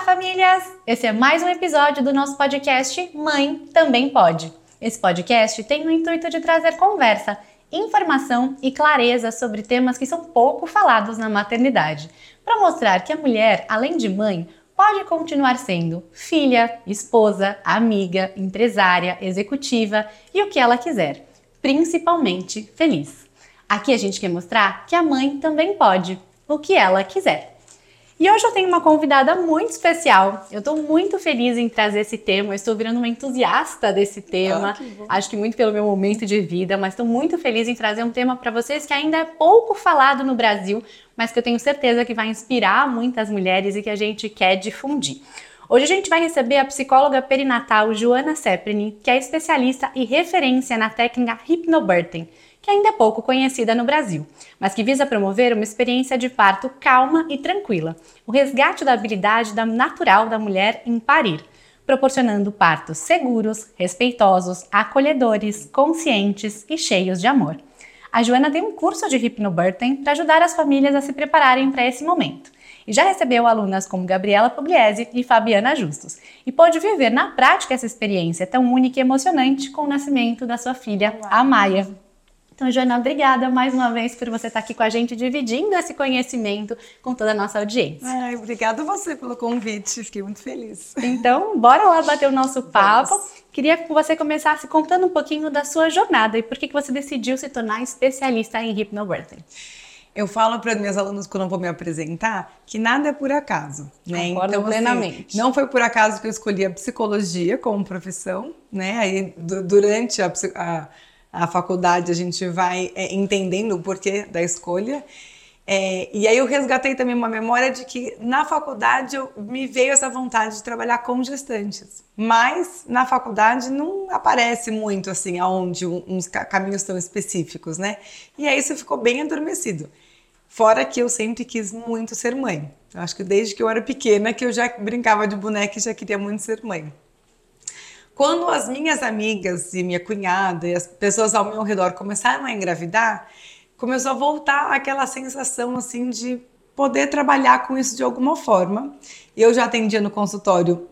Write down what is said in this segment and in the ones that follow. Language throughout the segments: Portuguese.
Olá, famílias! Esse é mais um episódio do nosso podcast Mãe Também Pode. Esse podcast tem o intuito de trazer conversa, informação e clareza sobre temas que são pouco falados na maternidade, para mostrar que a mulher, além de mãe, pode continuar sendo filha, esposa, amiga, empresária, executiva e o que ela quiser, principalmente feliz. Aqui a gente quer mostrar que a mãe também pode, o que ela quiser. E hoje eu tenho uma convidada muito especial. Eu estou muito feliz em trazer esse tema. Eu estou virando uma entusiasta desse tema. Acho que muito pelo meu momento de vida, mas estou muito feliz em trazer um tema para vocês que ainda é pouco falado no Brasil, mas que eu tenho certeza que vai inspirar muitas mulheres e que a gente quer difundir. Hoje a gente vai receber a psicóloga perinatal Joana Seprini, que é especialista e referência na técnica Hypnobirthing, que ainda é pouco conhecida no Brasil, mas que visa promover uma experiência de parto calma e tranquila, o resgate da habilidade natural da mulher em parir, proporcionando partos seguros, respeitosos, acolhedores, conscientes e cheios de amor. A Joana tem um curso de Hypnobirthing para ajudar as famílias a se prepararem para esse momento. E já recebeu alunas como Gabriela Pugliese e Fabiana Justus. E pôde viver na prática essa experiência tão única e emocionante com o nascimento da sua filha, a Maia. Então, Joana, obrigada mais uma vez por você estar aqui com a gente, dividindo esse conhecimento com toda a nossa audiência. Ai, obrigada a você pelo convite, fiquei muito feliz. Então, bora lá bater o nosso papo. Vamos. Queria que você começasse contando um pouquinho da sua jornada e por que você decidiu se tornar especialista em Hypnobirthing. Eu falo para as minhas alunas quando eu vou me apresentar que nada é por acaso, né? Concordo então, plenamente. Assim, não foi por acaso que eu escolhi a psicologia como profissão, né? Aí, durante a faculdade a gente vai entendendo o porquê da escolha. E aí eu resgatei também uma memória de que na faculdade me veio essa vontade de trabalhar com gestantes. Mas na faculdade não aparece muito assim, aonde uns caminhos tão específicos, né? E aí isso ficou bem adormecido. Fora que eu sempre quis muito ser mãe. Eu acho que desde que eu era pequena que eu já brincava de boneca e já queria muito ser mãe. Quando as minhas amigas e minha cunhada e as pessoas ao meu redor começaram a engravidar, começou a voltar aquela sensação assim de poder trabalhar com isso de alguma forma. Eu já atendia no consultório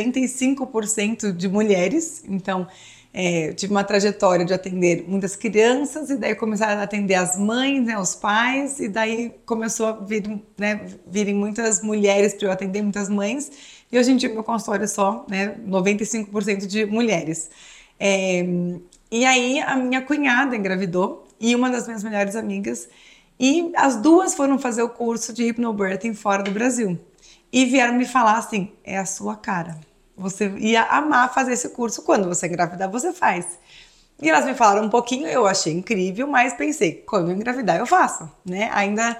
95% de mulheres, então tive uma trajetória de atender muitas crianças e daí começaram a atender as mães, né, os pais, e daí começou a virem muitas mulheres para eu atender, muitas mães. E hoje em dia meu consultório é só 95% de mulheres. E aí a minha cunhada engravidou e uma das minhas melhores amigas, e as duas foram fazer o curso de Hypnobirthing fora do Brasil. E vieram me falar assim, é a sua cara. Você ia amar fazer esse curso, quando você engravidar você faz. E elas me falaram um pouquinho, eu achei incrível, mas pensei, quando eu engravidar eu faço, né? Ainda...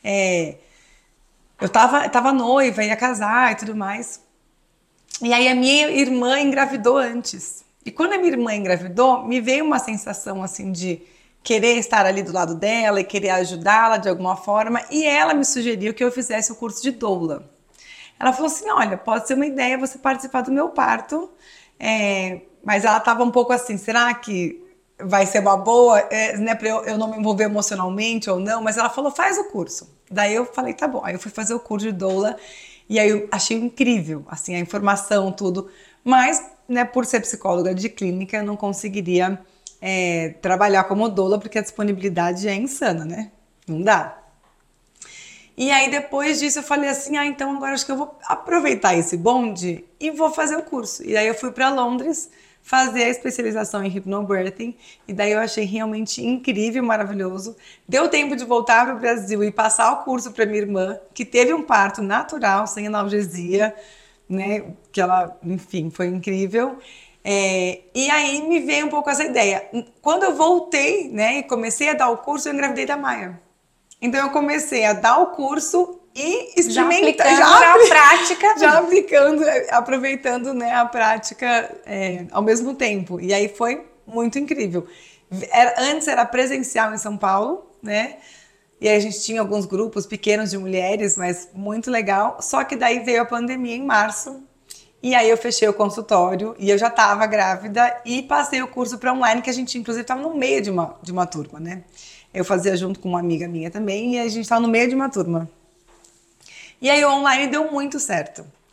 Eu tava noiva, ia casar e tudo mais. E aí a minha irmã engravidou antes. E quando a minha irmã engravidou, me veio uma sensação assim de querer estar ali do lado dela e querer ajudá-la de alguma forma. E ela me sugeriu que eu fizesse o curso de doula. Ela falou assim, olha, pode ser uma ideia você participar do meu parto. Mas ela tava um pouco assim, será que vai ser uma boa, né, para eu não me envolver emocionalmente ou não? Mas ela falou, faz o curso. Daí eu falei, tá bom. Aí eu fui fazer o curso de doula e aí eu achei incrível, assim, a informação, tudo. Mas, né, por ser psicóloga de clínica, eu não conseguiria trabalhar como doula porque a disponibilidade é insana, né? Não dá. E aí depois disso eu falei assim, então agora acho que eu vou aproveitar esse bonde e vou fazer o curso. E aí eu fui para Londres fazer a especialização em Hypnobirthing, e daí eu achei realmente incrível, maravilhoso. Deu tempo de voltar para o Brasil e passar o curso para minha irmã, que teve um parto natural, sem analgesia, né, que ela, enfim, foi incrível. E aí me veio um pouco essa ideia. Quando eu voltei, né, e comecei a dar o curso, eu engravidei da Maia. Então eu comecei a dar o curso e experimentando a prática. Já aplicando, aproveitando, né, a prática ao mesmo tempo. E aí foi muito incrível. Antes era presencial em São Paulo, né? E aí a gente tinha alguns grupos pequenos de mulheres, mas muito legal. Só que daí veio a pandemia em março. E aí eu fechei o consultório e eu já estava grávida e passei o curso para online, que a gente inclusive estava no meio de uma turma, né? Eu fazia junto com uma amiga minha também e a gente estava no meio de uma turma. E aí o online deu muito certo.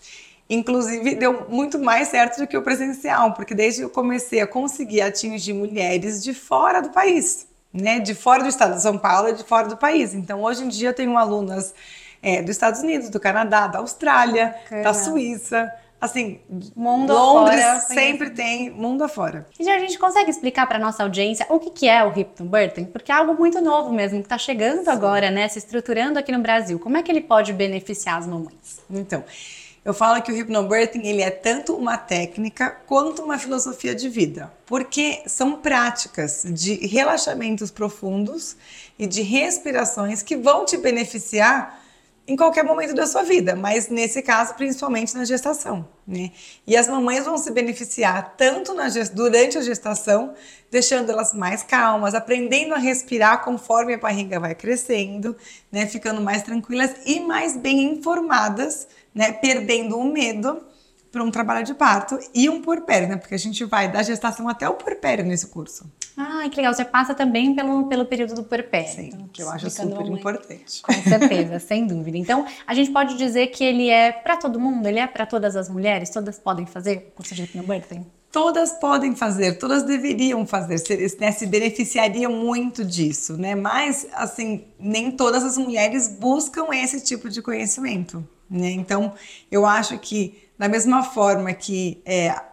Inclusive, deu muito mais certo do que o presencial, porque desde que eu comecei a conseguir atingir mulheres de fora do país, né? De fora do estado de São Paulo e de fora do país. Então, hoje em dia, eu tenho alunas dos Estados Unidos, do Canadá, da Austrália, da Suíça. Assim, Mundo Londres afora, sempre tem mundo afora. E já a gente consegue explicar para nossa audiência o que é o hypnobirthing? Porque é algo muito novo mesmo, que está chegando agora, né? Se estruturando aqui no Brasil. Como é que ele pode beneficiar as mamães? Então, eu falo que o hypnobirthing, ele é tanto uma técnica quanto uma filosofia de vida, porque são práticas de relaxamentos profundos e de respirações que vão te beneficiar em qualquer momento da sua vida, mas nesse caso, principalmente na gestação, né? E as mamães vão se beneficiar tanto durante a gestação, deixando elas mais calmas, aprendendo a respirar conforme a barriga vai crescendo, né? Ficando mais tranquilas e mais bem informadas, né? Perdendo o medo para um trabalho de parto e um puerpério, né? Porque a gente vai da gestação até o puerpério nesse curso. Ah, que legal. Você passa também pelo período do puerpério. Sim, então, que eu acho super importante. Com certeza, sem dúvida. Então, a gente pode dizer que ele é para todo mundo? Ele é para todas as mulheres? Todas podem fazer o curso de hypnobirthing? Todas podem fazer, todas deveriam fazer, se beneficiariam muito disso, né? Mas, assim, nem todas as mulheres buscam esse tipo de conhecimento, né? Então, eu acho que, da mesma forma que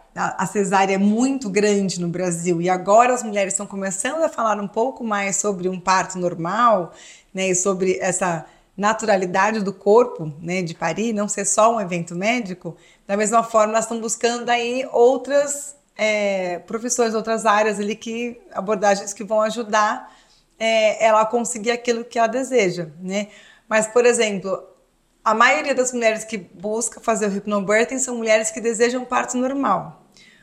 a cesárea é muito grande no Brasil e agora as mulheres estão começando a falar um pouco mais sobre um parto normal, né? E sobre essa naturalidade do corpo, né, de parir, não ser só um evento médico, da mesma forma nós estamos buscando aí outras profissões, outras áreas ali, abordagens que vão ajudar ela a conseguir aquilo que ela deseja, né? Mas, por exemplo, a maioria das mulheres que busca fazer o hypnobirthing são mulheres que desejam parto normal.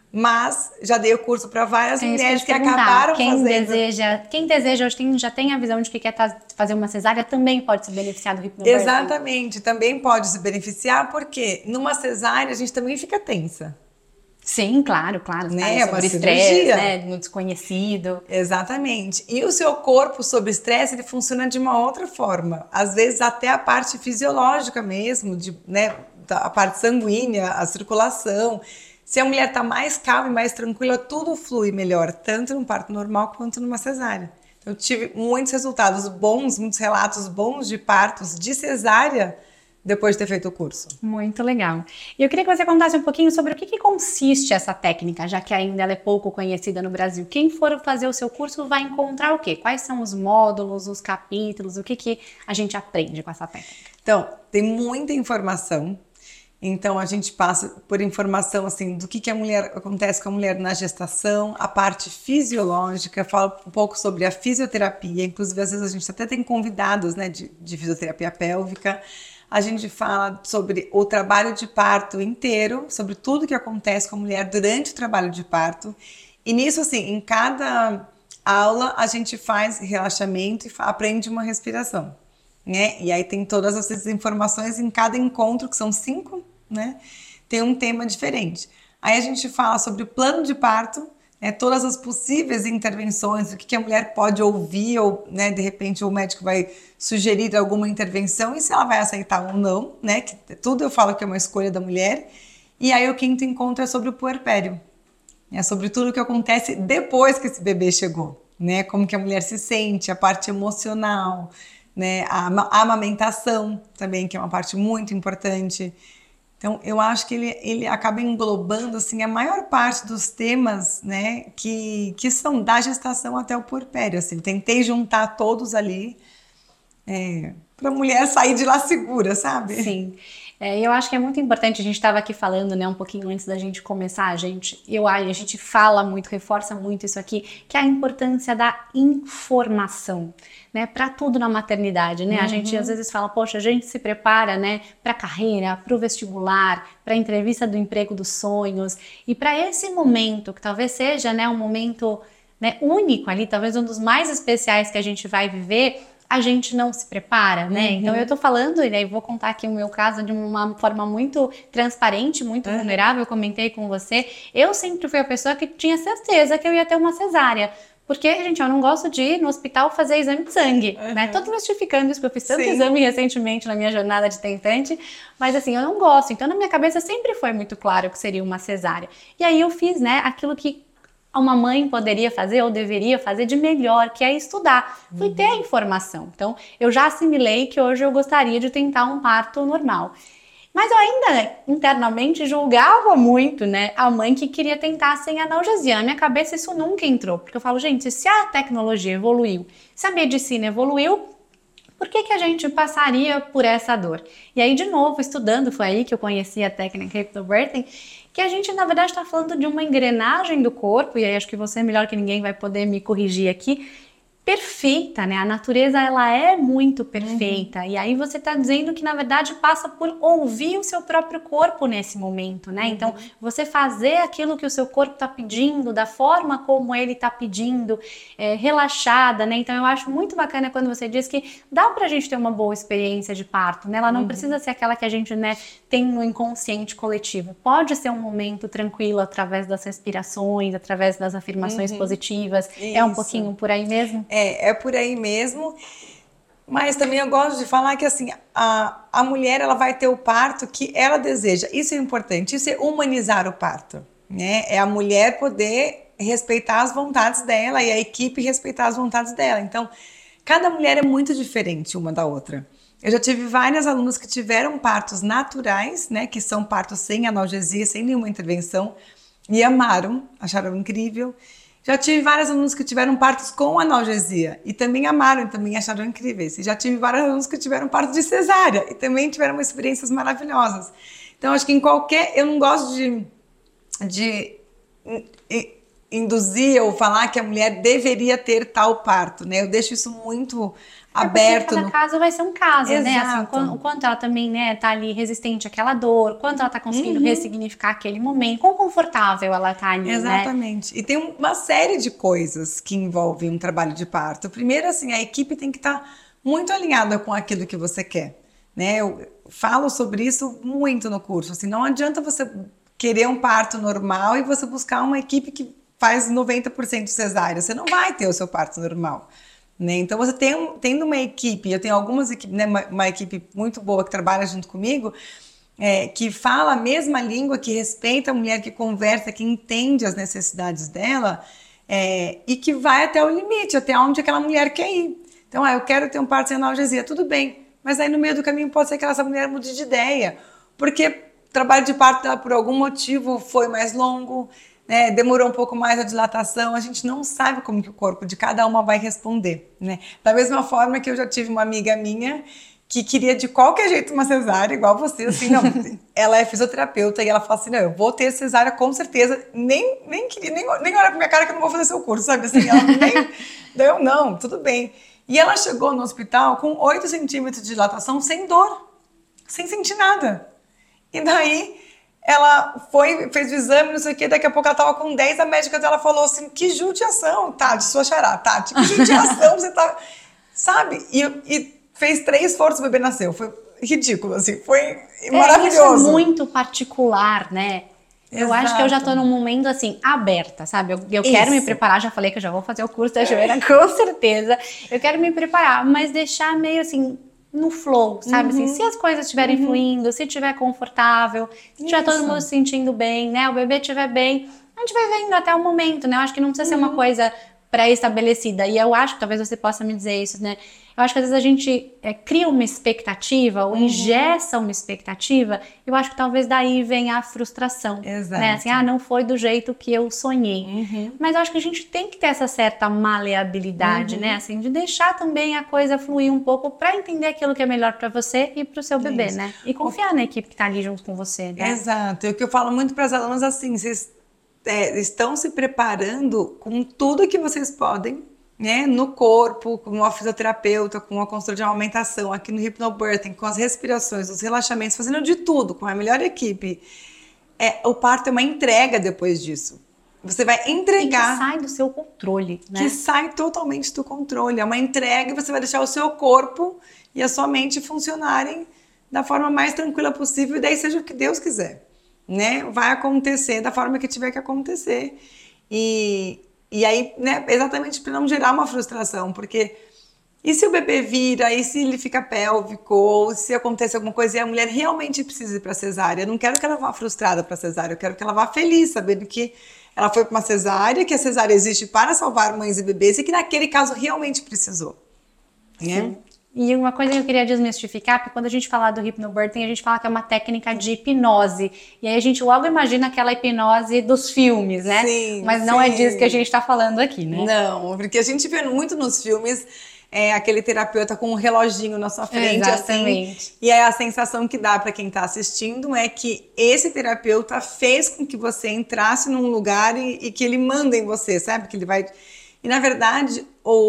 Mas já dei o curso para várias mulheres que acabaram fazendo. Quem deseja hoje já tem a visão de que quer fazer uma cesárea, também pode se beneficiar do hypnobirthing. Exatamente, também pode se beneficiar, porque numa cesárea a gente também fica tensa. Sim, claro, né? É uma estresse, né? No desconhecido. Exatamente. E o seu corpo sob estresse, ele funciona de uma outra forma. Às vezes até a parte fisiológica mesmo, né? A parte sanguínea, a circulação. Se a mulher está mais calma e mais tranquila, tudo flui melhor, tanto no parto normal quanto numa cesárea. Então, eu tive muitos resultados bons, muitos relatos bons de partos de cesárea depois de ter feito o curso. Muito legal. E eu queria que você contasse um pouquinho sobre o que consiste essa técnica, já que ainda ela é pouco conhecida no Brasil. Quem for fazer o seu curso vai encontrar o quê? Quais são os módulos, os capítulos, o que a gente aprende com essa técnica? Então, tem muita informação. Então, a gente passa por informação assim, do que acontece com a mulher na gestação, a parte fisiológica, fala um pouco sobre a fisioterapia, inclusive às vezes a gente até tem convidados, né, de fisioterapia pélvica. A gente fala sobre o trabalho de parto inteiro, sobre tudo que acontece com a mulher durante o trabalho de parto. E nisso, assim, em cada aula a gente faz relaxamento e aprende uma respiração, né? E aí tem todas essas informações em cada encontro, que são 5, né? Tem um tema diferente. Aí a gente fala sobre o plano de parto, né? Todas as possíveis intervenções, o que a mulher pode ouvir, ou, né, de repente o médico vai sugerir alguma intervenção e se ela vai aceitar ou não, né? Que tudo eu falo que é uma escolha da mulher. E aí o 5º encontro é sobre o puerpério, é sobre tudo o que acontece depois que esse bebê chegou, né? Como que a mulher se sente, a parte emocional, né? A amamentação também, que é uma parte muito importante. Então, eu acho que ele acaba englobando assim, a maior parte dos temas, né, que são da gestação até o puerpério. Assim. Tentei juntar todos ali para a mulher sair de lá segura, sabe? Sim. Eu acho que é muito importante, a gente estava aqui falando, né, um pouquinho antes da gente começar, a gente fala muito, reforça muito isso aqui, que é a importância da informação, né, para tudo na maternidade, né? A gente às vezes fala, poxa, a gente se prepara, né, para a carreira, para o vestibular, para a entrevista do emprego dos sonhos, e para esse momento, que talvez seja, né, um momento, né, único ali, talvez um dos mais especiais que a gente vai viver, a gente não se prepara, né? Então eu tô falando, e aí vou contar aqui o meu caso de uma forma muito transparente, muito vulnerável, eu comentei com você. Eu sempre fui a pessoa que tinha certeza que eu ia ter uma cesárea, Porque, gente, eu não gosto de ir no hospital fazer exame de sangue, né? Tô desmistificando isso, porque eu fiz tanto exame recentemente na minha jornada de tentante, mas assim, eu não gosto. Então, na minha cabeça sempre foi muito claro que seria uma cesárea. E aí eu fiz, né, aquilo que uma mãe poderia fazer ou deveria fazer de melhor, que é estudar. Fui ter a informação. Então, eu já assimilei que hoje eu gostaria de tentar um parto normal. Mas eu ainda internamente julgava muito, né, a mãe que queria tentar sem analgesia. Na minha cabeça isso nunca entrou, porque eu falo, gente, se a tecnologia evoluiu, se a medicina evoluiu, por que a gente passaria por essa dor? E aí, de novo, estudando, foi aí que eu conheci a técnica hypnobirthing, que a gente, na verdade, está falando de uma engrenagem do corpo, e aí acho que você, melhor que ninguém, vai poder me corrigir aqui, perfeita, né? A natureza, ela é muito perfeita. E aí você tá dizendo que, na verdade, passa por ouvir o seu próprio corpo nesse momento, né? Então, você fazer aquilo que o seu corpo tá pedindo, da forma como ele tá pedindo, relaxada, né? Então, eu acho muito bacana quando você diz que dá pra gente ter uma boa experiência de parto, né? Ela não precisa ser aquela que a gente, né, tem no inconsciente coletivo. Pode ser um momento tranquilo através das respirações, através das afirmações positivas. Isso. É um pouquinho por aí mesmo? É por aí mesmo, mas também eu gosto de falar que assim, a mulher ela vai ter o parto que ela deseja, isso é importante, isso é humanizar o parto, né? É a mulher poder respeitar as vontades dela e a equipe respeitar as vontades dela, então cada mulher é muito diferente uma da outra. Eu já tive várias alunas que tiveram partos naturais, né, que são partos sem analgesia, sem nenhuma intervenção, e amaram, acharam incrível. Já tive vários alunos que tiveram partos com analgesia e também amaram, e também acharam incríveis. E já tive vários alunos que tiveram parto de cesárea e também tiveram experiências maravilhosas. Então, acho que em qualquer... Eu não gosto de induzir ou falar que a mulher deveria ter tal parto, né? Eu deixo isso muito aberto. Cada caso vai ser um caso, Exato. né? Assim, o quanto ela também, né, tá ali resistente àquela dor, quanto ela tá conseguindo ressignificar aquele momento, quão confortável ela tá ali, Exatamente. né? E tem uma série de coisas que envolvem um trabalho de parto. Primeiro, assim, a equipe tem que estar muito alinhada com aquilo que você quer, né? Eu falo sobre isso muito no curso. Assim, não adianta você querer um parto normal e você buscar uma equipe que faz 90% de cesárea. Você não vai ter o seu parto normal, né? Então, você tendo uma equipe, eu tenho algumas equipes, né, uma equipe muito boa que trabalha junto comigo, que fala a mesma língua, que respeita a mulher, que conversa, que entende as necessidades dela, e que vai até o limite, até onde aquela mulher quer ir. Então, eu quero ter um parto sem analgesia, tudo bem, mas aí no meio do caminho pode ser que essa mulher mude de ideia, porque o trabalho de parto dela, por algum motivo, foi mais longo, né, demorou um pouco mais a dilatação, a gente não sabe como que o corpo de cada uma vai responder, né? Da mesma forma que eu já tive uma amiga minha que queria de qualquer jeito uma cesárea, igual você, assim, não, ela é fisioterapeuta e ela fala assim, não, eu vou ter cesárea com certeza, nem olha pra minha cara que eu não vou fazer seu curso, sabe, assim, ela eu não, tudo bem. E ela chegou no hospital com 8 centímetros de dilatação sem dor, sem sentir nada. E daí ela fez o exame, não sei o que, daqui a pouco ela tava com 10, a médica dela falou assim, que judiação, Tati, sua xará, Tati, que judiação, você tá, sabe, e fez 3 forças, o bebê nasceu, foi ridículo, assim, foi maravilhoso. Isso é muito particular, né? Eu acho que eu já tô num momento, assim, aberta, sabe? Eu quero me preparar, já falei que eu já vou fazer o curso da Joana, com certeza. Eu quero me preparar, mas deixar meio, assim, no flow, sabe? Assim, se as coisas estiverem fluindo, se estiver confortável, se tiver todo mundo se sentindo bem, né? O bebê estiver bem, a gente vai vendo até o momento, né? Eu acho que não precisa ser uma coisa pré-estabelecida. E eu acho que talvez você possa me dizer isso, né? Eu acho que às vezes a gente cria uma expectativa ou ingessa uma expectativa, eu acho que talvez daí venha a frustração. Exato. Né? Assim, não foi do jeito que eu sonhei. Mas eu acho que a gente tem que ter essa certa maleabilidade, né? Assim, de deixar também a coisa fluir um pouco para entender aquilo que é melhor para você e para o seu bebê, né? E confiar na equipe que tá ali junto com você, né? Exato. E o que eu falo muito para as alunas assim, vocês estão se preparando com tudo que vocês podem, né, no corpo, com uma fisioterapeuta, com uma consultora de amamentação, aqui no Hypnobirthing, com as respirações, os relaxamentos, fazendo de tudo, com a melhor equipe. O parto é uma entrega depois disso. Você vai entregar... E que sai do seu controle, né? Que sai totalmente do controle. É uma entrega e você vai deixar o seu corpo e a sua mente funcionarem da forma mais tranquila possível, e daí seja o que Deus quiser, né? Vai acontecer da forma que tiver que acontecer. E E aí, né, exatamente para não gerar uma frustração, porque e se o bebê vira, e se ele fica pélvico, ou se acontece alguma coisa e a mulher realmente precisa ir para cesárea? Eu não quero que ela vá frustrada para cesárea, eu quero que ela vá feliz, sabendo que ela foi para uma cesárea, que a cesárea existe para salvar mães e bebês e que naquele caso realmente precisou. Né? E uma coisa que eu queria desmistificar, porque quando a gente fala do hypnobirthing, a gente fala que é uma técnica de hipnose. E aí a gente logo imagina aquela hipnose dos filmes, né? Sim, mas não é disso que a gente está falando aqui, né? Não, porque a gente vê muito nos filmes aquele terapeuta com um reloginho na sua frente, Exatamente. assim. E aí a sensação que dá para quem está assistindo é que esse terapeuta fez com que você entrasse num lugar e que ele manda em você, sabe? Que ele vai... E na verdade,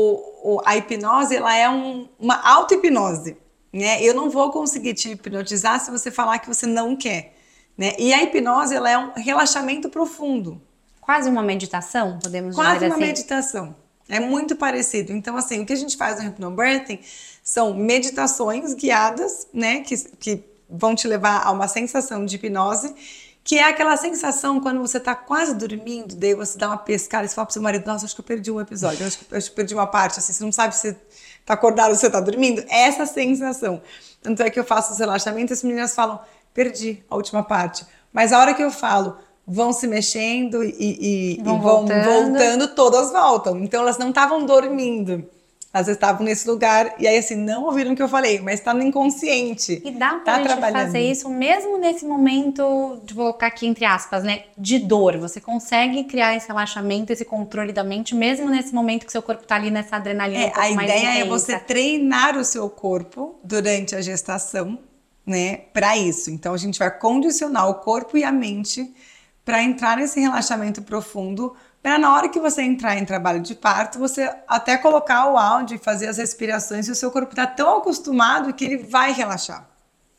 a hipnose, ela é uma auto-hipnose, né? Eu não vou conseguir te hipnotizar se você falar que você não quer, né? E a hipnose, ela é um relaxamento profundo. Quase uma meditação, podemos dizer assim? Quase uma meditação. É muito parecido. Então, assim, o que a gente faz no hypnobirthing são meditações guiadas, né? Que vão te levar a uma sensação de hipnose, que é aquela sensação quando você tá quase dormindo, daí você dá uma pescada e você fala pro seu marido, nossa, acho que eu perdi um episódio, acho que eu perdi uma parte, assim, você não sabe se tá acordado ou se você tá dormindo. Essa sensação. Tanto é que eu faço os relaxamentos e as meninas falam, perdi a última parte. Mas a hora que eu falo, vão se mexendo e vão voltando, todas voltam. Então elas não estavam dormindo. Elas estavam nesse lugar e aí assim, não ouviram o que eu falei, mas tá no inconsciente. E dá pra gente fazer isso mesmo nesse momento, de colocar aqui entre aspas, né, de dor. Você consegue criar esse relaxamento, esse controle da mente, mesmo nesse momento que seu corpo tá ali nessa adrenalina um pouco mais intensa. A ideia é você treinar o seu corpo durante a gestação, né, para isso. Então a gente vai condicionar o corpo e a mente para entrar nesse relaxamento profundo, para na hora que você entrar em trabalho de parto, você até colocar o áudio e fazer as respirações e o seu corpo está tão acostumado que ele vai relaxar.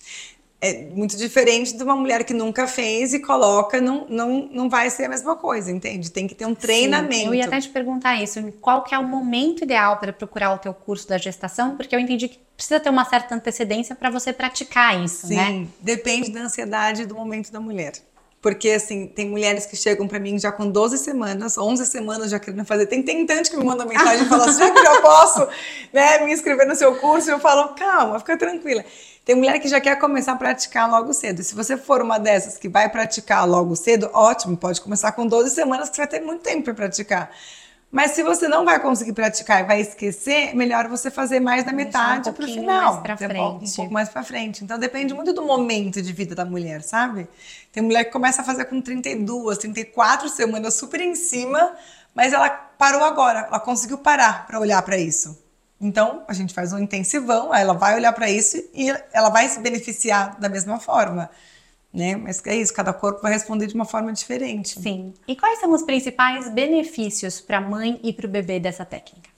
É muito diferente de uma mulher que nunca fez e coloca, não vai ser a mesma coisa, entende? Tem que ter um treinamento. Sim, eu ia até te perguntar isso, qual que é o momento ideal para procurar o teu curso da gestação, porque eu entendi que precisa ter uma certa antecedência para você praticar isso, né? Sim, depende da ansiedade e do momento da mulher. Porque, assim, tem mulheres que chegam pra mim já com 12 semanas, 11 semanas já querendo fazer. Tem tanto que me manda mensagem e fala assim, já que eu posso, né, me inscrever no seu curso. Eu falo, calma, fica tranquila. Tem mulher que já quer começar a praticar logo cedo. E se você for uma dessas que vai praticar logo cedo, ótimo, pode começar com 12 semanas, que você vai ter muito tempo para praticar. Mas se você não vai conseguir praticar e vai esquecer, melhor você fazer mais da metade para o final. Mais pra frente. Um pouco mais para frente. Então depende muito do momento de vida da mulher, sabe? Tem mulher que começa a fazer com 32, 34 semanas super em cima, mas ela parou agora, ela conseguiu parar para olhar para isso. Então a gente faz um intensivão, aí ela vai olhar para isso e ela vai se beneficiar da mesma forma. Né? Mas é isso, cada corpo vai responder de uma forma diferente. Sim. E quais são os principais benefícios para a mãe e para o bebê dessa técnica?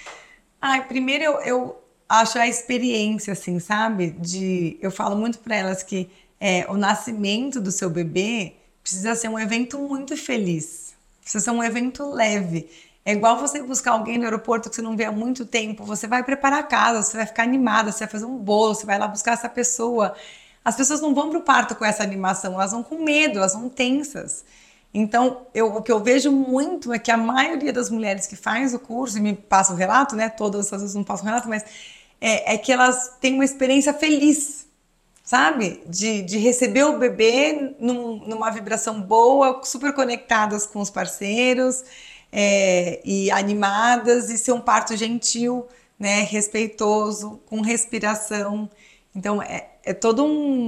Primeiro eu acho a experiência, assim, sabe? Eu falo muito para elas que o nascimento do seu bebê precisa ser um evento muito feliz, precisa ser um evento leve. É igual você buscar alguém no aeroporto que você não vê há muito tempo, você vai preparar a casa, você vai ficar animada, você vai fazer um bolo, você vai lá buscar essa pessoa. As pessoas não vão para o parto com essa animação, elas vão com medo, elas vão tensas. Então, o que eu vejo muito é que a maioria das mulheres que faz o curso, e me passa o relato, né? Todas às vezes não passam o relato, mas é que elas têm uma experiência feliz, sabe? De receber o bebê numa vibração boa, super conectadas com os parceiros, e animadas, e ser um parto gentil, né? Respeitoso, com respiração. Então, é todo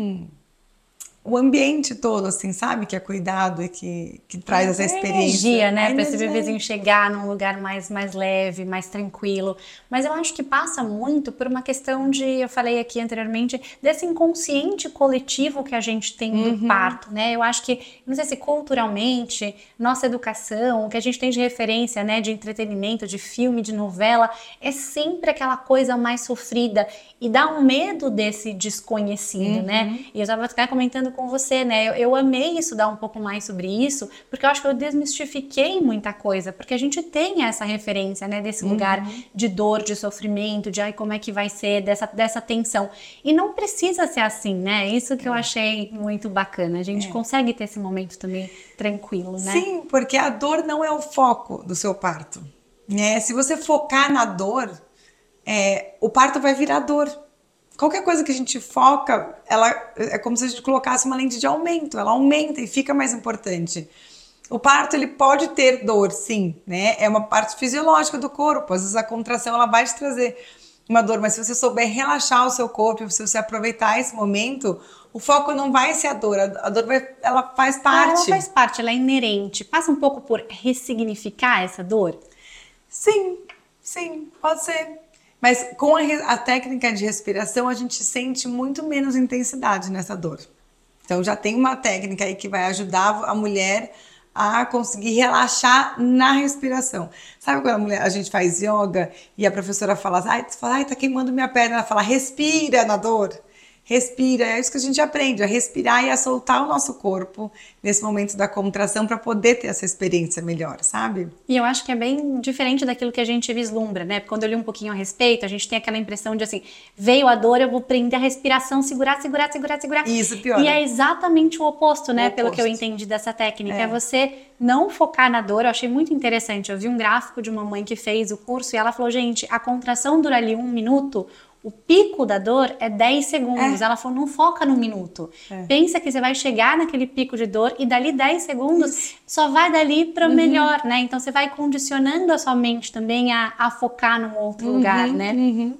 o ambiente todo, assim, sabe? Que é cuidado e que traz essa experiência. Energia, né? Para esse bebezinho chegar num lugar mais leve, mais tranquilo. Mas eu acho que passa muito por uma questão de, eu falei aqui anteriormente, desse inconsciente coletivo que a gente tem do parto, né? Eu acho que, não sei se culturalmente, nossa educação, o que a gente tem de referência, né? De entretenimento, de filme, de novela, é sempre aquela coisa mais sofrida. E dá um medo desse desconhecido, né? E eu estava até comentando conversando com você, né? Eu amei estudar um pouco mais sobre isso, porque eu acho que eu desmistifiquei muita coisa, porque a gente tem essa referência, né, desse lugar de dor, de sofrimento, de ai, como é que vai ser, dessa tensão. E não precisa ser assim, né? Isso que eu achei muito bacana. A gente consegue ter esse momento também tranquilo, né? Sim, porque a dor não é o foco do seu parto, né? Se você focar na dor, o parto vai virar dor. Qualquer coisa que a gente foca, ela é como se a gente colocasse uma lente de aumento, ela aumenta e fica mais importante. O parto, ele pode ter dor, sim, né? É uma parte fisiológica do corpo, às vezes a contração ela vai te trazer uma dor, mas se você souber relaxar o seu corpo, se você aproveitar esse momento, o foco não vai ser a dor ela faz parte. Ela faz parte, ela é inerente. Passa um pouco por ressignificar essa dor? Sim, pode ser. Mas com a técnica de respiração, a gente sente muito menos intensidade nessa dor. Então já tem uma técnica aí que vai ajudar a mulher a conseguir relaxar na respiração. Sabe quando a gente faz yoga e a professora fala, ai, tá queimando minha perna, ela fala, respira na dor. Respira, é isso que a gente aprende, a respirar e a soltar o nosso corpo nesse momento da contração para poder ter essa experiência melhor, sabe? E eu acho que é bem diferente daquilo que a gente vislumbra, né? Porque quando eu li um pouquinho a respeito, a gente tem aquela impressão de assim, veio a dor, eu vou prender a respiração, segurar. Isso, pior. E é exatamente o oposto, né? Pelo que eu entendi dessa técnica. É você não focar na dor. Eu achei muito interessante. Eu vi um gráfico de uma mãe que fez o curso e ela falou, gente, a contração dura ali 1 minuto, o pico da dor é 10 segundos. Ela falou, não foca no minuto. Pensa que você vai chegar naquele pico de dor e dali 10 segundos só vai dali para melhor, né? Então você vai condicionando a sua mente também a focar num outro lugar, né?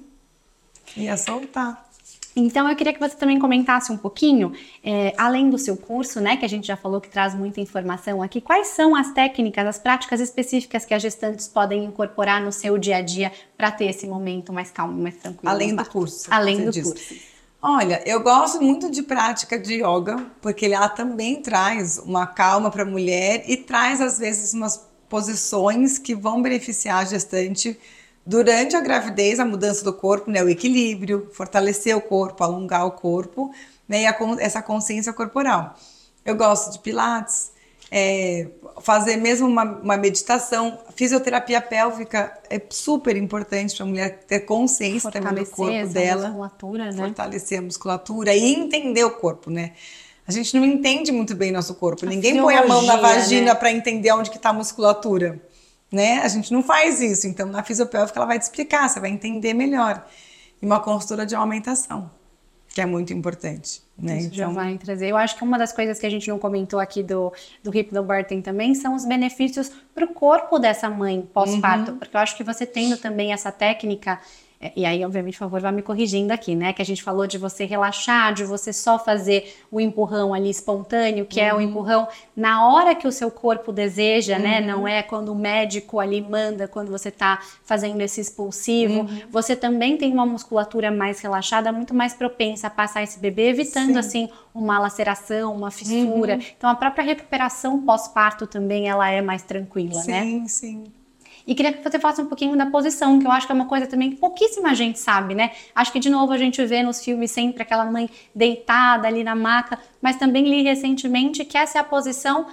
E a soltar. Então eu queria que você também comentasse um pouquinho, além do seu curso, né, que a gente já falou que traz muita informação aqui, quais são as técnicas, as práticas específicas que as gestantes podem incorporar no seu dia a dia para ter esse momento mais calmo, mais tranquilo? Além do curso. Além do curso. Olha, eu gosto muito de prática de yoga, porque ela também traz uma calma para a mulher e traz, às vezes, umas posições que vão beneficiar a gestante durante a gravidez, a mudança do corpo, né, o equilíbrio, fortalecer o corpo, alongar o corpo, né, e essa consciência corporal. Eu gosto de pilates, fazer mesmo uma meditação. Fisioterapia pélvica é super importante para a mulher ter consciência também do corpo dela. Musculatura, né? Fortalecer a musculatura e entender o corpo, né? A gente não entende muito bem nosso corpo. Ninguém põe a mão na vagina, né, para entender onde que está a musculatura. Né? A gente não faz isso, então na fisiopélvica ela vai te explicar, você vai entender melhor. E uma consultora de amamentação, que é muito importante. Né? Isso já vai trazer. Eu acho que uma das coisas que a gente não comentou aqui do hypnobirthing também são os benefícios para o corpo dessa mãe pós-parto, porque eu acho que você tendo também essa técnica, e aí obviamente, por favor, vai me corrigindo aqui, né, que a gente falou de você relaxar, de você só fazer o empurrão ali espontâneo, que é o empurrão na hora que o seu corpo deseja, né, não é quando o médico ali manda, quando você tá fazendo esse expulsivo. Você também tem uma musculatura mais relaxada, muito mais propensa a passar esse bebê, evitando assim uma laceração, uma fissura. Então a própria recuperação pós-parto também ela é mais tranquila, né? Sim. E queria que você falasse um pouquinho da posição, que eu acho que é uma coisa também que pouquíssima gente sabe, né? Acho que, de novo, a gente vê nos filmes sempre aquela mãe deitada ali na maca, mas também li recentemente que essa é a posição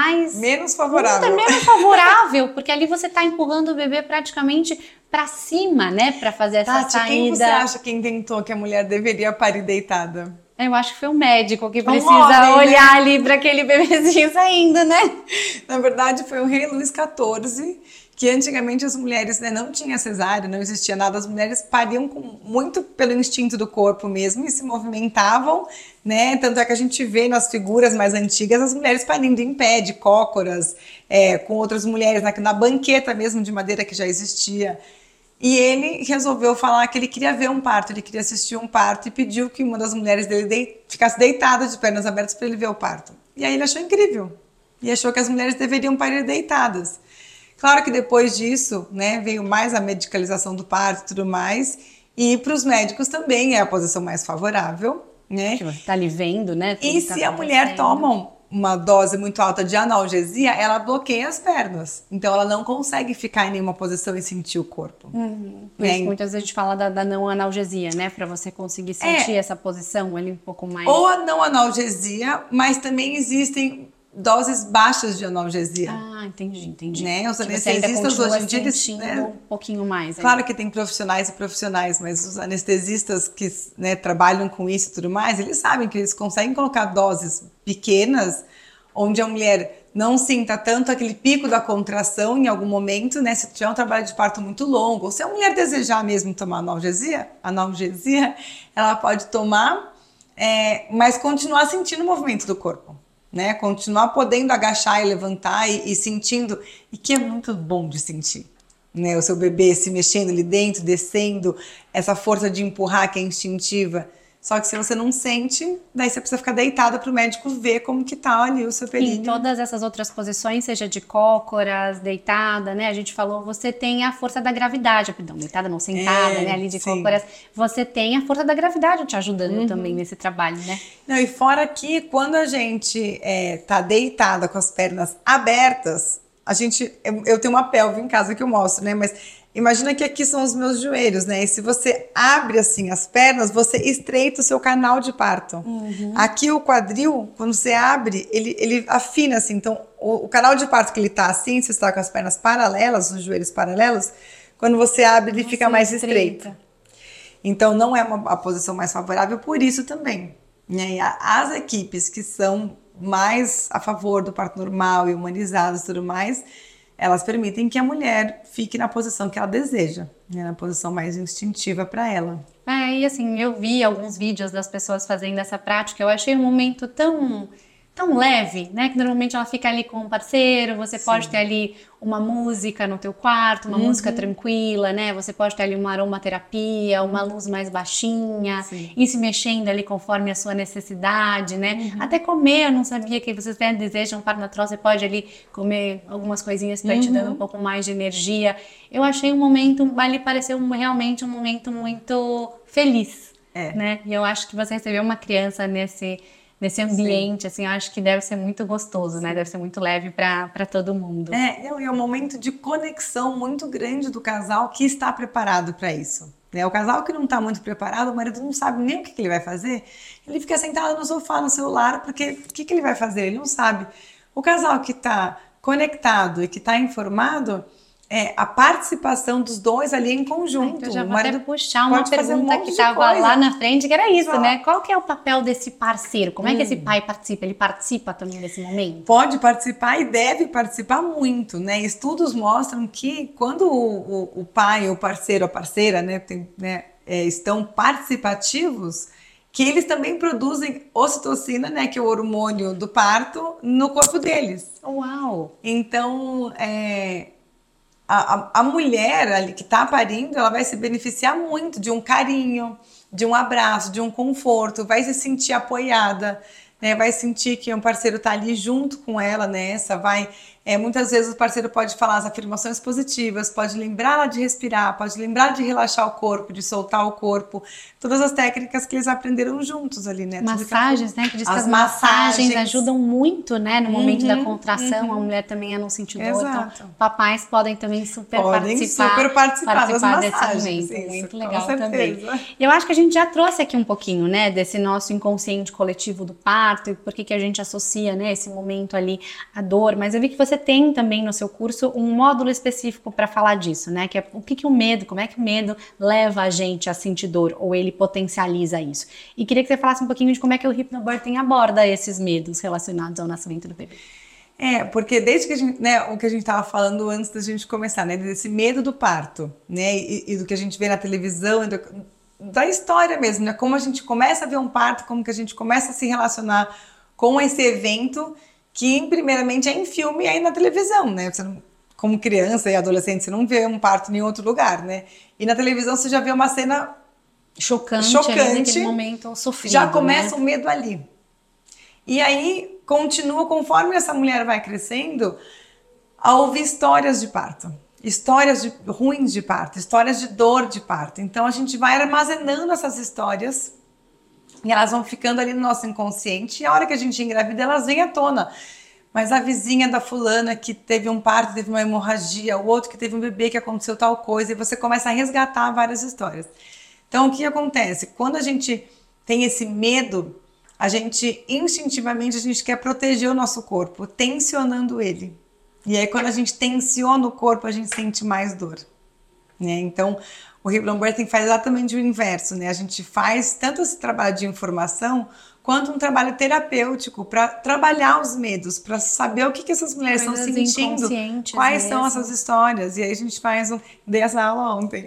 menos favorável. Menos favorável, porque ali você tá empurrando o bebê praticamente para cima, né? Para fazer essa saída. Quem você acha que inventou que a mulher deveria parir deitada? Eu acho que foi o médico que precisa olhar ali para aquele bebezinho saindo, né? Na verdade, foi o rei Luís XIV, que antigamente as mulheres, né, não tinha cesárea, não existia nada, as mulheres pariam muito pelo instinto do corpo mesmo e se movimentavam, né? Tanto é que a gente vê nas figuras mais antigas as mulheres parindo em pé, de cócoras, com outras mulheres, na banqueta mesmo de madeira que já existia. E ele resolveu falar que ele queria ver um parto, ele queria assistir um parto e pediu que uma das mulheres dele ficasse deitada de pernas abertas para ele ver o parto. E aí ele achou incrível e achou que as mulheres deveriam parir deitadas. Claro que depois disso, né, veio mais a medicalização do parto e tudo mais, e para os médicos também é a posição mais favorável, né? Tá ali vendo, né? E se a mulher toma uma dose muito alta de analgesia, ela bloqueia as pernas. Então, ela não consegue ficar em nenhuma posição e sentir o corpo. Por isso, muitas vezes a gente fala da não analgesia, né? Para você conseguir sentir essa posição ali um pouco mais... Ou a não analgesia, mas também existem doses baixas de analgesia. Ah, entendi. Né? Os Que anestesistas hoje em dia, eles, né? Um pouquinho mais. Claro que tem profissionais e profissionais, mas os anestesistas que, né, trabalham com isso e tudo mais, eles sabem que eles conseguem colocar doses pequenas, onde a mulher não sinta tanto aquele pico da contração em algum momento, né? Se tiver um trabalho de parto muito longo, ou se a mulher desejar mesmo tomar analgesia, ela pode tomar, mas continuar sentindo o movimento do corpo. Né, continuar podendo agachar e levantar e sentindo, e que é muito bom de sentir, né, o seu bebê se mexendo ali dentro, descendo, essa força de empurrar que é instintiva. Só que se você não sente, daí você precisa ficar deitada para o médico ver como que tá ali o seu períneo. Em todas essas outras posições, seja de cócoras, deitada, né? A gente falou, você tem a força da gravidade, perdão, deitada não, sentada, né? Ali de cócoras, você tem a força da gravidade te ajudando também nesse trabalho, né? Não, e fora que quando a gente tá deitada com as pernas abertas, eu tenho uma pelve em casa que eu mostro, né? Mas imagina que aqui são os meus joelhos, né? E se você abre assim as pernas, você estreita o seu canal de parto. Aqui o quadril, quando você abre, ele afina assim. Então, o canal de parto que ele tá assim, se você está com as pernas paralelas, os joelhos paralelos, quando você abre, ele fica mais estreito. Então, não é a posição mais favorável por isso também. Né? E as equipes que são mais a favor do parto normal e humanizadas e tudo mais, elas permitem que a mulher fique na posição que ela deseja, né? Na posição mais instintiva para ela. E assim, eu vi alguns vídeos das pessoas fazendo essa prática, eu achei um momento tão leve, né? Que normalmente ela fica ali com um parceiro, você pode ter ali uma música no teu quarto, uma música tranquila, né? Você pode ter ali uma aromaterapia, uma luz mais baixinha, e se mexendo ali conforme a sua necessidade, né? Até comer, eu não sabia que vocês desejam um parto natural, você pode ali comer algumas coisinhas para te dando um pouco mais de energia. Eu achei um momento, ali pareceu realmente um momento muito feliz, né? E eu acho que você recebeu uma criança nesse ambiente, assim, eu acho que deve ser muito gostoso, né? Deve ser muito leve para todo mundo. É um momento de conexão muito grande do casal que está preparado para isso. Né? O casal que não está muito preparado, o marido não sabe nem o que ele vai fazer, ele fica sentado no sofá, no celular, porque o que ele vai fazer? Ele não sabe. O casal que está conectado e que está informado, a participação dos dois ali em conjunto. Eu já vou até puxar uma pergunta que estava lá na frente, que era isso, né? Qual que é o papel desse parceiro? Como é que esse pai participa? Ele participa também desse momento? Pode participar e deve participar muito, né? Estudos mostram que quando o pai, o parceiro, a parceira, né, estão participativos, que eles também produzem ocitocina, né, que é o hormônio do parto, no corpo deles. Uau! Então, a mulher ali que está parindo, ela vai se beneficiar muito de um carinho, de um abraço, de um conforto, vai se sentir apoiada, né? Vai sentir que um parceiro está ali junto com ela nessa, muitas vezes o parceiro pode falar as afirmações positivas, pode lembrar ela de respirar, pode lembrar de relaxar o corpo, de soltar o corpo, todas as técnicas que eles aprenderam juntos ali, né? Massagens, né? Que diz que as massagens ajudam muito, né? No momento da contração, a mulher também não sentir dor. Então, papais podem também participar das massagens, desse momento. Muito legal também. E eu acho que a gente já trouxe aqui um pouquinho, né? Desse nosso inconsciente coletivo do parto e por que a gente associa, né? Esse momento ali à dor. Mas eu vi que você tem também no seu curso um módulo específico para falar disso, né? Que é o que o medo, como é que o medo leva a gente a sentir dor ou ele potencializa isso. E queria que você falasse um pouquinho de como é que o Hypnobirthing aborda esses medos relacionados ao nascimento do bebê. Porque desde que a gente, né, o que a gente estava falando antes da gente começar, né, desse medo do parto, né, e do que a gente vê na televisão, da história mesmo, né, como a gente começa a ver um parto, como que a gente começa a se relacionar com esse evento que primeiramente é em filme e aí na televisão, né, você não, como criança e adolescente, você não vê um parto em nenhum outro lugar, né, e na televisão você já vê uma cena chocante ali naquele momento sofrido, já começa, né, o né? medo ali. E aí continua, conforme essa mulher vai crescendo, a ouvir histórias de parto, histórias ruins de parto, histórias de dor de parto. Então a gente vai armazenando essas histórias E elas vão ficando ali no nosso inconsciente, e a hora que a gente engravida, elas vêm à tona. Mas a vizinha da fulana que teve um parto, teve uma hemorragia, o outro que teve um bebê que aconteceu tal coisa, e você começa a resgatar várias histórias. Então, o que acontece? Quando a gente tem esse medo, a gente, instintivamente, a gente quer proteger o nosso corpo, tensionando ele. E aí, quando a gente tensiona o corpo, a gente sente mais dor, né? Então, o Hypnobirthing faz exatamente o inverso, né? A gente faz tanto esse trabalho de informação, quanto um trabalho terapêutico para trabalhar os medos, para saber o que essas mulheres estão sentindo, quais são essas histórias. E aí a gente faz dei essa aula ontem.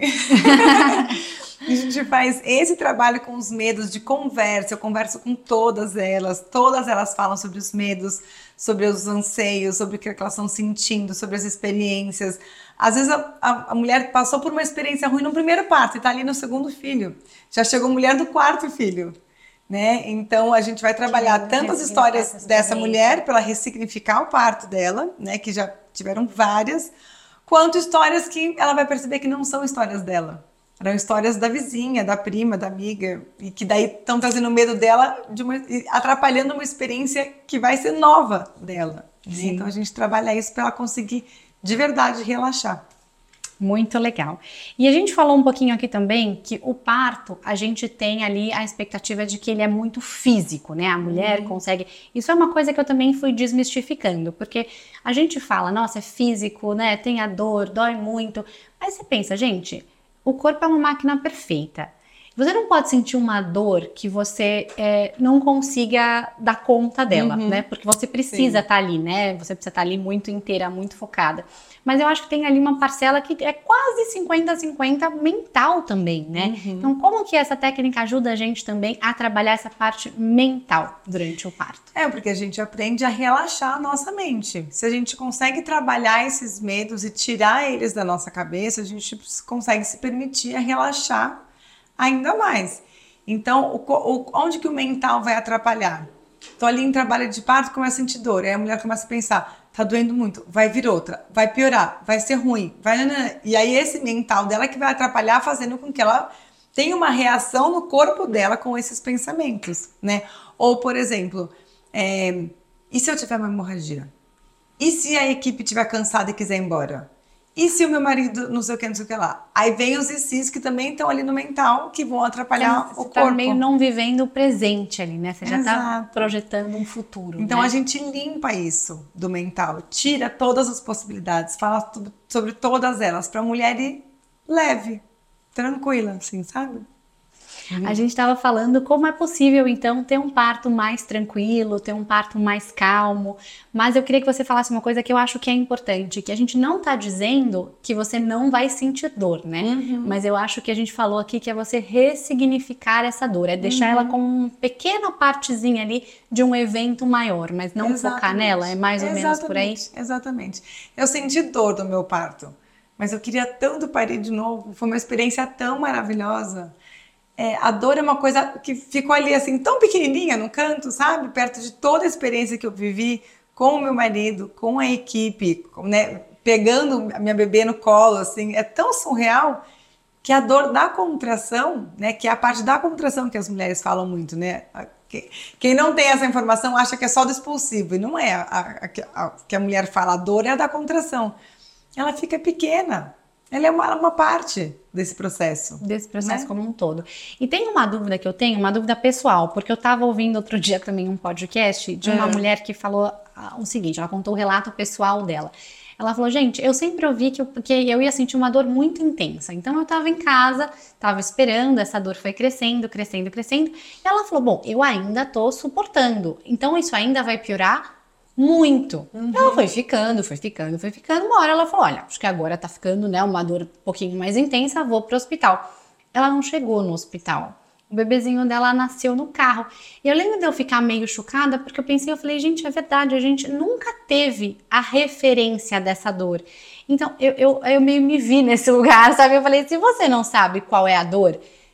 A gente faz esse trabalho com os medos de conversa, eu converso com todas elas falam sobre os medos, sobre os anseios, sobre o que elas estão sentindo, sobre as experiências. Às vezes a mulher passou por uma experiência ruim no primeiro parto e está ali no segundo filho. Já chegou mulher do quarto filho. Né? Então a gente vai trabalhar tanto as histórias dessa mulher para ela ressignificar o parto dela, né? Que já tiveram várias, quanto histórias que ela vai perceber que não são histórias dela, eram histórias da vizinha, da prima, da amiga, e que daí estão trazendo medo dela atrapalhando uma experiência que vai ser nova dela, né? Então a gente trabalha isso para ela conseguir de verdade relaxar. Muito legal. E a gente falou um pouquinho aqui também que o parto, a gente tem ali a expectativa de que ele é muito físico, né? A mulher consegue... Isso é uma coisa que eu também fui desmistificando, porque a gente fala, nossa, é físico, né? Tem a dor, dói muito. Mas você pensa, gente, o corpo é uma máquina perfeita. Você não pode sentir uma dor que você não consiga dar conta dela, né? Porque você precisa estar ali, né? Você precisa estar ali muito inteira, muito focada. Mas eu acho que tem ali uma parcela que é quase 50-50 mental também, né? Então, como que essa técnica ajuda a gente também a trabalhar essa parte mental durante o parto? Porque a gente aprende a relaxar a nossa mente. Se a gente consegue trabalhar esses medos e tirar eles da nossa cabeça, a gente consegue se permitir a relaxar ainda mais. Então, onde que o mental vai atrapalhar? Tô ali em trabalho de parto, começa a sentir dor. Aí a mulher começa a pensar, tá doendo muito, vai vir outra, vai piorar, vai ser ruim. E aí esse mental dela que vai atrapalhar, fazendo com que ela tenha uma reação no corpo dela com esses pensamentos, né? Ou, por exemplo, e se eu tiver uma hemorragia? E se a equipe estiver cansada e quiser ir embora? E se o meu marido não sei o que lá? Aí vem os ICs que também estão ali no mental, que vão atrapalhar o corpo. Você tá meio não vivendo o presente ali, né? Você já tá projetando um futuro. Então né? A gente limpa isso do mental, tira todas as possibilidades, fala sobre todas elas, para a mulher ir leve, tranquila, assim, sabe? A gente estava falando como é possível, então, ter um parto mais tranquilo, ter um parto mais calmo, mas eu queria que você falasse uma coisa que eu acho que é importante, que a gente não está dizendo que você não vai sentir dor, né? Mas eu acho que a gente falou aqui que é você ressignificar essa dor, é deixar ela como uma pequena partezinha ali de um evento maior, mas não focar nela, é mais ou menos por aí? Exatamente. Eu senti dor do meu parto, mas eu queria tanto parir de novo, foi uma experiência tão maravilhosa. A dor é uma coisa que ficou ali assim, tão pequenininha no canto, sabe? Perto de toda a experiência que eu vivi com o meu marido, com a equipe, né? Pegando a minha bebê no colo, assim, é tão surreal que a dor da contração, né? Que é a parte da contração que as mulheres falam muito, né? Quem não tem essa informação acha que é só do expulsivo, e não é. A que a mulher fala, a dor é a da contração. Ela fica pequena. Ela é uma parte desse processo. Desse processo, né? Como um todo. E tem uma dúvida que eu tenho, uma dúvida pessoal, porque eu estava ouvindo outro dia também um podcast de uma mulher que falou o seguinte, ela contou o relato pessoal dela. Ela falou, gente, eu sempre ouvi que eu ia sentir uma dor muito intensa. Então eu estava em casa, estava esperando, essa dor foi crescendo, crescendo, crescendo. E ela falou, bom, eu ainda estou suportando. Então isso ainda vai piorar? Muito. Ela foi ficando. Uma hora ela falou, olha, acho que agora tá ficando, né, uma dor um pouquinho mais intensa, vou pro hospital. Ela não chegou no hospital. O bebezinho dela nasceu no carro. E eu lembro de eu ficar meio chocada, porque eu falei, gente, é verdade, a gente nunca teve a referência dessa dor. Então, eu meio me vi nesse lugar, sabe? Eu falei, se você não sabe qual é a dor,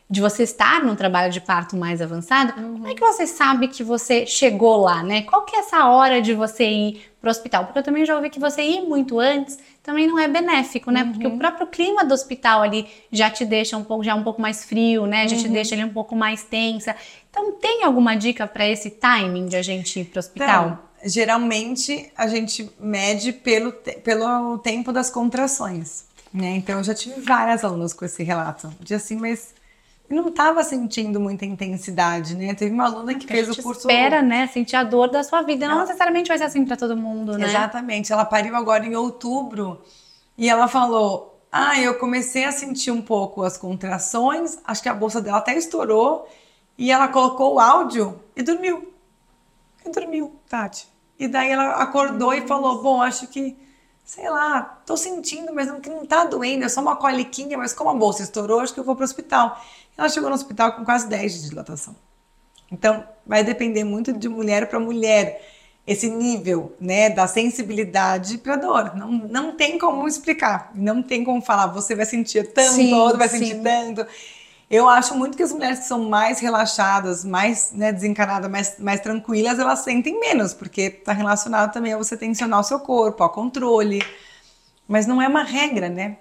de você estar num trabalho de parto mais avançado, como é que você sabe que você chegou lá, né? Qual que é essa hora de você ir pro hospital? Porque eu também já ouvi que você ir muito antes também não é benéfico, né? Porque o próprio clima do hospital ali já te deixa um pouco mais frio, né? Já te deixa ali um pouco mais tensa. Então, tem alguma dica para esse timing de a gente ir pro hospital? Então, geralmente a gente mede pelo tempo das contrações, né? Então, eu já tive várias alunas com esse relato, de assim, mas eu não estava sentindo muita intensidade, né? Teve uma aluna que fez o curso... espera, né? Sentir a dor da sua vida. Não necessariamente vai ser assim para todo mundo, né? Exatamente. Ela pariu agora em outubro e ela falou: eu comecei a sentir um pouco as contrações, acho que a bolsa dela até estourou e ela colocou o áudio e dormiu. E dormiu, Tati. E daí ela acordou e falou: bom, acho que, sei lá, tô sentindo, mas não tá doendo, é só uma coliquinha, mas como a bolsa estourou, acho que eu vou pro hospital. Ela chegou no hospital com quase 10 de dilatação. Então, vai depender muito de mulher para mulher, esse nível, né, da sensibilidade para dor. Não tem como explicar, não tem como falar, você vai sentir tanto, outro vai sentir tanto. Eu acho muito que as mulheres que são mais relaxadas, mais, né, desencanadas, mais tranquilas, elas sentem menos, porque está relacionado também a você tensionar o seu corpo, ao controle. Mas não é uma regra, né?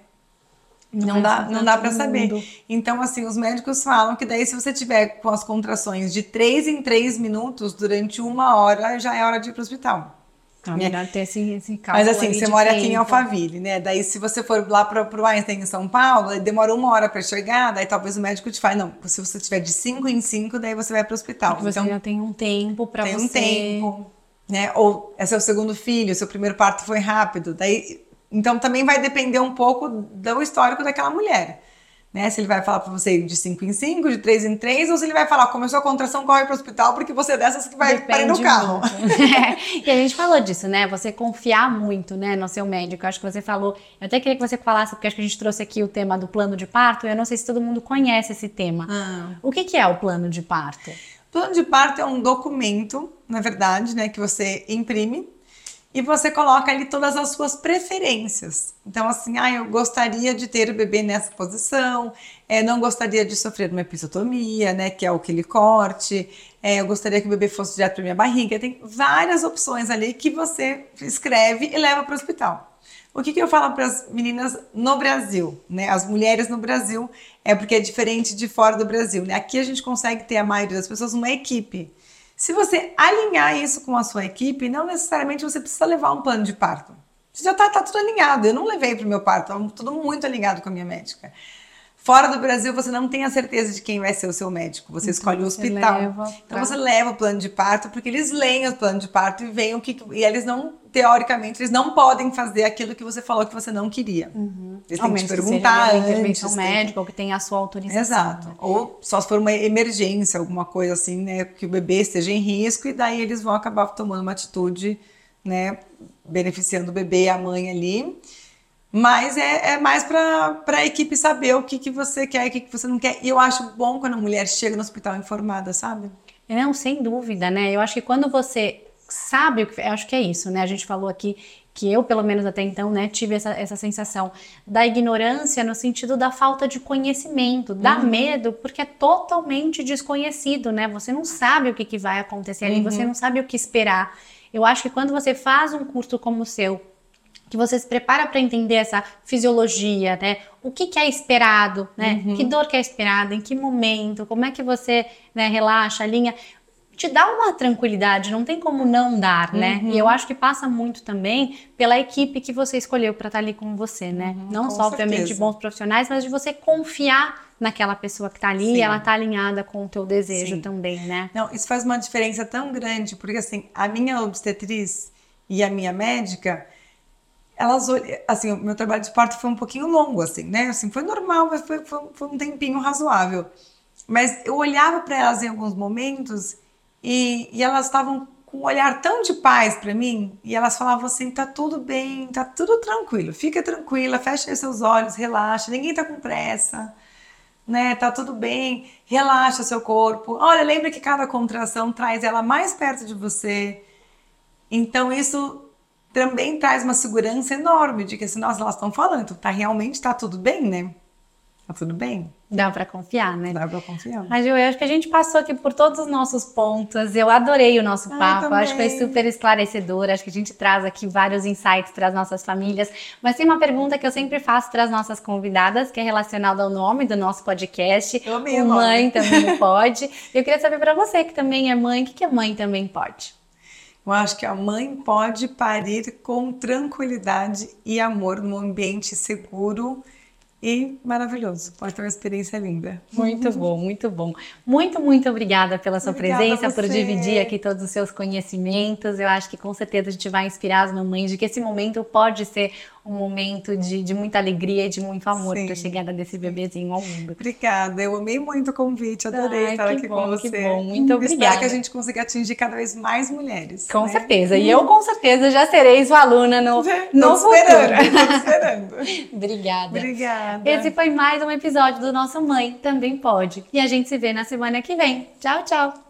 Não dá para saber. Então, assim, os médicos falam que daí se você tiver com as contrações de 3 em 3 minutos durante 1 hora, já é hora de ir pro hospital. Melhor ter esse cálculo. Mas assim, você mora aqui em Alphaville, né? Daí se você for lá pro Einstein em São Paulo, demora 1 hora para chegar, daí talvez o médico te fale, não, se você tiver de 5 em 5, daí você vai pro hospital. Porque você já tem um tempo para você... Tem um tempo, né? Ou é seu segundo filho, seu primeiro parto foi rápido, daí... Então, também vai depender um pouco do histórico daquela mulher, né? Se ele vai falar para você de 5 em 5, de 3 em 3, ou se ele vai falar, começou a contração, corre para o hospital, porque você é dessas que vai parar no carro. E a gente falou disso, né? Você confiar muito, né, no seu médico. Eu acho que você falou... Eu até queria que você falasse, porque acho que a gente trouxe aqui o tema do plano de parto. Eu não sei se todo mundo conhece esse tema. O que é o plano de parto? O plano de parto é um documento, na verdade, né, que você imprime, e você coloca ali todas as suas preferências. Então, assim, eu gostaria de ter o bebê nessa posição, não gostaria de sofrer uma episiotomia, né, que é aquele corte, eu gostaria que o bebê fosse direto para minha barriga. Tem várias opções ali que você escreve e leva para o hospital. O que eu falo para as meninas no Brasil, né, as mulheres no Brasil, porque é diferente de fora do Brasil, né? Aqui a gente consegue ter a maioria das pessoas uma equipe. Se você alinhar isso com a sua equipe, não necessariamente você precisa levar um plano de parto. Você já tá tudo alinhado. Eu não levei para o meu parto, tá tudo muito alinhado com a minha médica. Fora do Brasil, você não tem a certeza de quem vai ser o seu médico. Você escolhe o hospital. Então você leva o plano de parto, porque eles leem o plano de parto e veem o que... E eles não, teoricamente, eles não podem fazer aquilo que você falou que você não queria. Eles têm que te perguntar antes. Intervenção médica, ou que tem a sua autorização. Exato. Ou só se for uma emergência, alguma coisa assim, né? Que o bebê esteja em risco e daí eles vão acabar tomando uma atitude, né? Beneficiando o bebê e a mãe ali. Mas é mais para a equipe saber o que você quer e o que você não quer. E eu acho bom quando a mulher chega no hospital informada, sabe? Não, sem dúvida, né? Eu acho que quando você sabe o que... Eu acho que é isso, né? A gente falou aqui que eu, pelo menos até então, né, tive essa sensação da ignorância no sentido da falta de conhecimento, dá medo porque é totalmente desconhecido, né? Você não sabe o que vai acontecer ali, você não sabe o que esperar. Eu acho que quando você faz um curso como o seu, que você se prepara para entender essa fisiologia, né? O que é esperado, né? Que dor que é esperada, em que momento, como é que você, né, relaxa, alinha, te dá uma tranquilidade, não tem como não dar, né? E eu acho que passa muito também pela equipe que você escolheu para estar ali com você, né? Não só, obviamente, de bons profissionais, mas de você confiar naquela pessoa que está ali e ela tá alinhada com o teu desejo também, né? Não, isso faz uma diferença tão grande, porque assim, a minha obstetriz e a minha médica, elas, assim, o meu trabalho de parto foi um pouquinho longo, assim, né? Assim, foi normal, mas foi um tempinho razoável. Mas eu olhava para elas em alguns momentos e elas estavam com um olhar tão de paz para mim, e elas falavam assim, tá tudo bem, tá tudo tranquilo, fica tranquila, fecha seus olhos, relaxa, ninguém tá com pressa, né? Tá tudo bem, relaxa seu corpo. Olha, lembra que cada contração traz ela mais perto de você. Então isso também traz uma segurança enorme de que assim, nossa, elas estão falando, então realmente tá tudo bem, né? tá tudo bem. Dá pra confiar, né? Dá pra confiar. Mas eu acho que a gente passou aqui por todos os nossos pontos. Eu adorei o nosso papo. Eu acho que foi super esclarecedor. Acho que a gente traz aqui vários insights para as nossas famílias. Mas tem uma pergunta que eu sempre faço para as nossas convidadas, que é relacionada ao nome do nosso podcast. Eu amei o Mãe Também Pode. Eu queria saber para você que também é mãe, o que é Mãe Também Pode? Eu acho que a mãe pode parir com tranquilidade e amor num ambiente seguro e maravilhoso. Pode ter uma experiência linda. Muito bom, muito bom. Muito obrigada pela sua presença, por dividir aqui todos os seus conhecimentos. Eu acho que com certeza a gente vai inspirar as mamães de que esse momento pode ser um momento de muita alegria e de muito amor para a chegada desse bebezinho ao mundo. Obrigada, eu amei muito o convite, adorei estar aqui com você. Que bom, muito obrigada. Espero que a gente consiga atingir cada vez mais mulheres. Com certeza, e eu com certeza já serei sua aluna no futuro. Tô esperando. Obrigada. Esse foi mais um episódio do nosso Mãe Também Pode. E a gente se vê na semana que vem. Tchau, tchau.